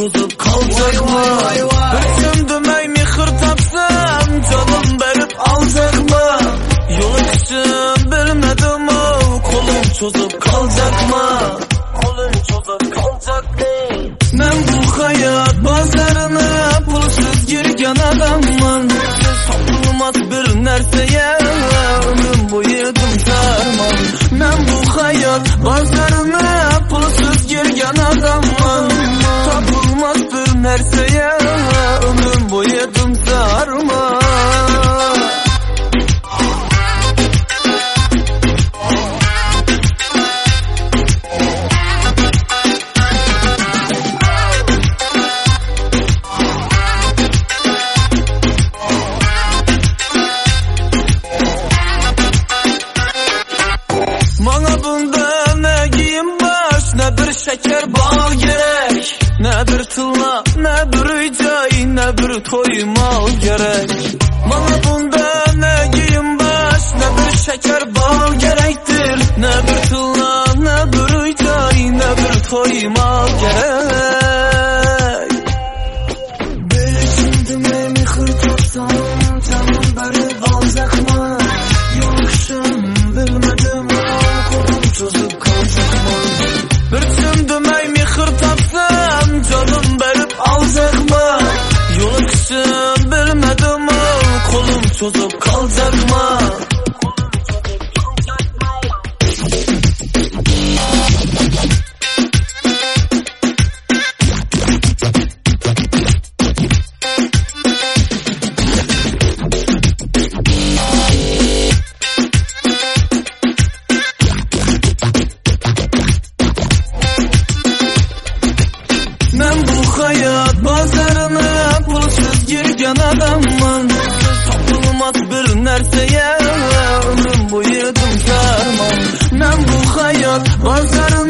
çözüp kalacakma? Bir söndürmey mihir tapsam canım verip alacakma? Yol akışım bilmedim o kolum çözüp kalacakma? Kolum çözüp kalacakma? Ben bu hayat bazarına pulsuz girgen adamman. Satılmaz bir nerseye ömrüm boyu dımtarman. Ben bu hayat bazarına pulsuz girgen adamman. Tapılmaz bir nerseye ömrüm boyu dımtarman. Bana bunda ne giyim baş, ne bir şeker bal gerek, ne bir tılla, ne bir ücay, ne bir toymal gerek. Bana bunda ne giyim baş, ne bir şeker bal gerektir, ne bir tılla, ne bir ücay, ne bir toymal gerek. Bir içimde mihir tapsam canım verip alacakma? Yokşum bilmedim çözüp kalacakma? Bir söndürmey mihir tapsam canım verip alacakma? Yol akışım bilmedim o kolum çözüp kalacakma? Ben bu hayat bazarına pulsuz girgen adamman. Tapılmaz bir nerseye ömrüm boyu dımtarman. Ben bu hayat bazarına